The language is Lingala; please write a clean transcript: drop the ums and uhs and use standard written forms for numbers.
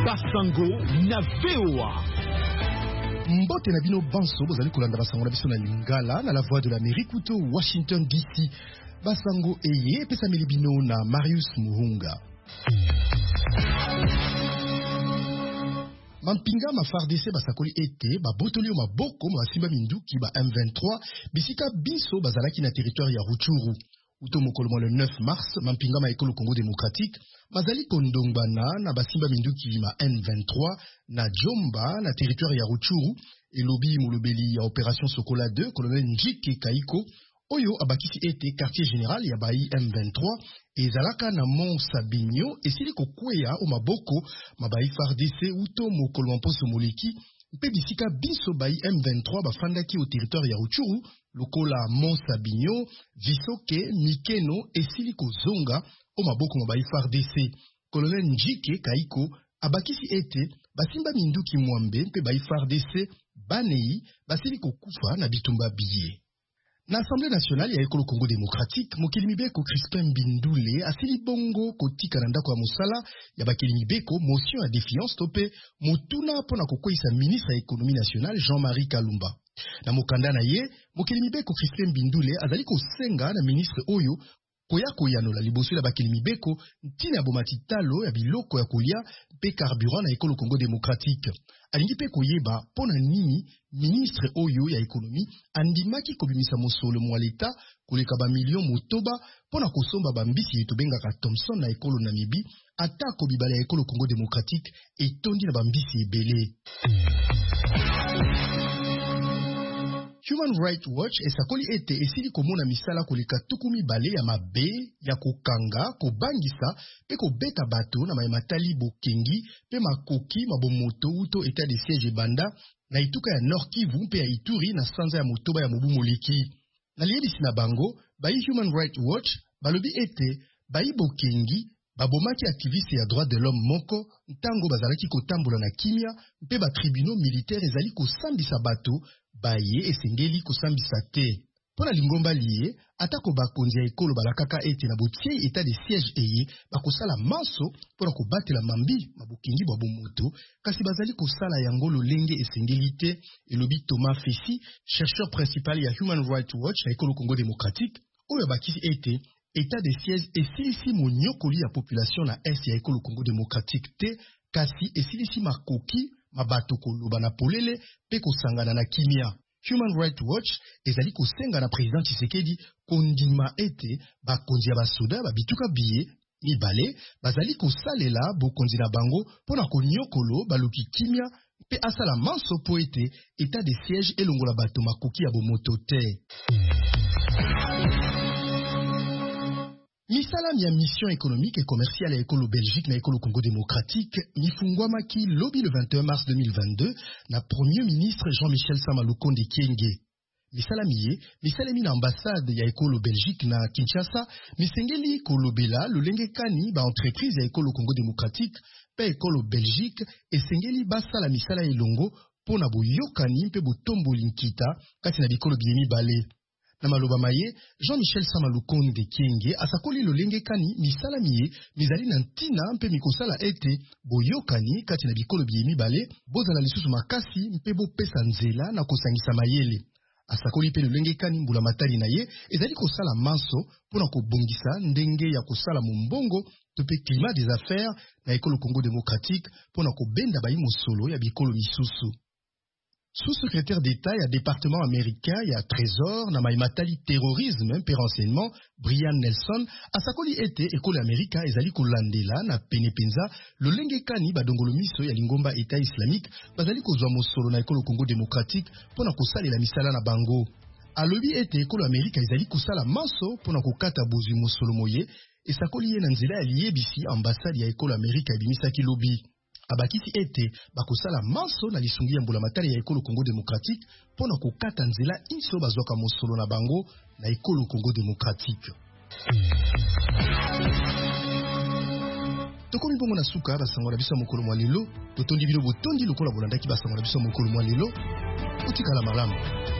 Basango na VOA. Mbote na bino banso bozali kolanda basango na biso na Lingala na la voix de l'Amérique ou Washington DC. Basango eye pesa milibino na Marius Muhunga. Mampinga mafardese basakoli ete babotoli maboko masimba minduki ba M23 bisika biso bazalaki na territoire ya Rutshuru. Uto mokolo le 9 mars mampinga ma ekolo Congo démocratique bazali kondongbana na basimba minduki ma M23 na Jomba na territoire ya Rutshuru elobi mulobeli ya opération Sokola 2 colonel Njike Kaiko oyo abakisi ete quartier général ya bayi M23 ezalaka na Mont Sabinyo esili kokweya o maboko mabayi FARDC uto mokolo mposo moleki mpe bisika biso bayi M23 bafandaki au territoire ya Rutshuru lokola Mont Sabinyo, Visoke, Mikeno esili kozonga o maboko mabayi FARDC. Colonel Njike Kaiko abakisi ete basimba minduki mwambe mpe bayi FARDC banei basili kokufa na bitumba biye. Na Assemblée nationale ya ekolo Congo démocratique, mokili mibeko Crispin Mbindule asili bongo kotika na ndako ya mosala ya bakili mibeko motion ya défiance tope motuna pona kokwisa ministre ya économie nationale Jean-Marie Kalumba. Na mokanda na ye, mokili mibeko Crispin Mbindule azali kosenga na ministre oyo koya koyanola liboso ya bakili mibeko ntina ya bomatitalo ya biloko ya kolia pe carburant na ekolo Congo démocratique. Alingi pe koyeba pona nini ministre oyo ya économie andimaki kobimisa mosolo mwa leta koleka ba million motoba pona kosomba bambisi etobengaka Thomson na ekolo Namibi ata kobibala ya ekolo Congo démocratique etondi na bambisi ebele. Human Rights Watch esakoli ete esili komona misala koleka tukumi bale ya mabe ya kokanga, kobangisa, pe kobeta bato na mayematali bokengi, pe makoki mabomoto uto etat de siège banda na ituka ya Nord Kivu mpe ya Ituri na sanza ya motoba ya mobu moleki. Na liedisi na bango, bayi Human Rights Watch balobi ete bayi bokengi babomaki aktiviste ya droit de l'homme moko ntango bazalaki kotambola na kimia mpe ba tribunaux militaires ezali kosambisa bato baye esengeli kosambisa te. Pona lingomba liye atako bakonzi ya ekolo balakaka ete na botie état de siège eye bakosala manso pona kobatela mambi mabokengi bwa bomoto kasi bazali kosala yango lolenge esengeli te elobi Thomas Fessi, chercheur principal ya Human Rights Watch na ekolo Congo démocratique oyo bakisi ete état de siège esilisi monyokoli ya population na est ya ekolo Congo démocratique te kasi esilisi makoki mabato koloba na polele pe kosangana na kimia. Human Rights Watch ezali kosenga na président Tshisekedi kondima ete bakonzi ya basoda babituka biye mibale bazali kosalela bokonzi na bango pona konyokolo baluki kimia pe asala manso po ete état de siège elongola bato makoki ya bomoto te. Misala ya mission économique et commerciale ya ekolo Belgique na ekolo Congo démocratique mifungwamaki lobi le 21 mars 2022 na premier ministre Jean-Michel Sama Lukonde Kyenge. Misala miye, misala mi na ambassade ya ekolo Belgique na Kinshasa, misengeli kolobela lolenge kani ba entreprise ya ekolo Congo démocratique pe ekolo Belgique esengeli basala misala elongo pona boyokani mpe botomboli nkita kati na bikolo biemi bale. Na maloba maye, Jean-Michel Sama Lukonde Kyenge asakoli lolenge kani misala miye mizali na ntina mpe mikosala ete boyokani kati na bikolo biemi bale bozala lisusu makasi mpe bopesa nzela na kosangisa mayele. Asakoli pe lolenge kani mbula matali na ye ezali kosala manso pona kobongisa ndenge ya kosala mombongo to pe climat des affaires na ekolo Congo démocratique pona kobenda bayi mosolo ya bikolo misusu. Sous-secrétaire d'État ya département américain ya Trésor na maimatali terrorisme pe renseignement Brian Nelson asakoli ete ekolo Amerika ezali kolandela na penepenza lolenge kani badongolo miso ya lingomba État islamique bazali kozwa mosolo na ekolo Congo démocratique pona kosalela misala na bango. Alobi ete ekolo Amerika ezali kosala manso pona kokata bozwi mosolo moye esakoli ye na nzela ya liyebisi ambassade ya ekolo Amerika ebimisaki lobi. Abakisi ete bakosala manso na lisungi ya mbula matari ya ekolo Congo démocratique pona kokata nzela inso bazwaka mosolo na bango na ekolo Congo démocratique. Tokomi bongo na suka basango na biso mokolo mwa lelo totondi bino botondi lokola bolandaki basango na biso mokolo mwa lelo otikala malamu.